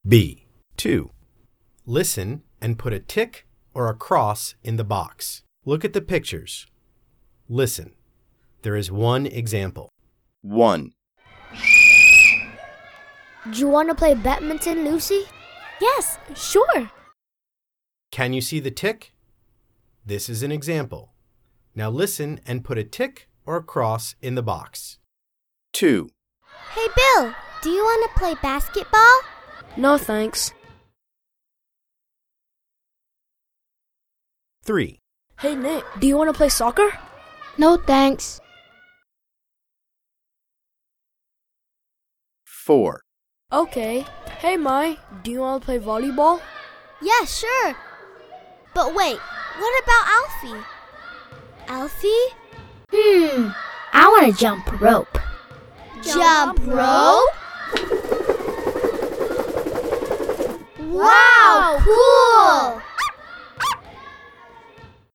B. 2. Listen and put a tick or a cross in the box. Look at the pictures. Listen. There is one example. 1. Do you want to play badminton, Lucy? Yes, sure. Can you see the tick? This is an example. Now listen and put a tick or a cross in the box. 2. Hey, Bill, do you want to play basketball? No, thanks. 3. Hey, Nick, do you want to play soccer? No, thanks. 4. Okay. Hey, Mai, do you want to play volleyball? Yeah, sure. But wait, what about Alfie? Alfie? I want to jump rope. Jump rope? Wow, cool!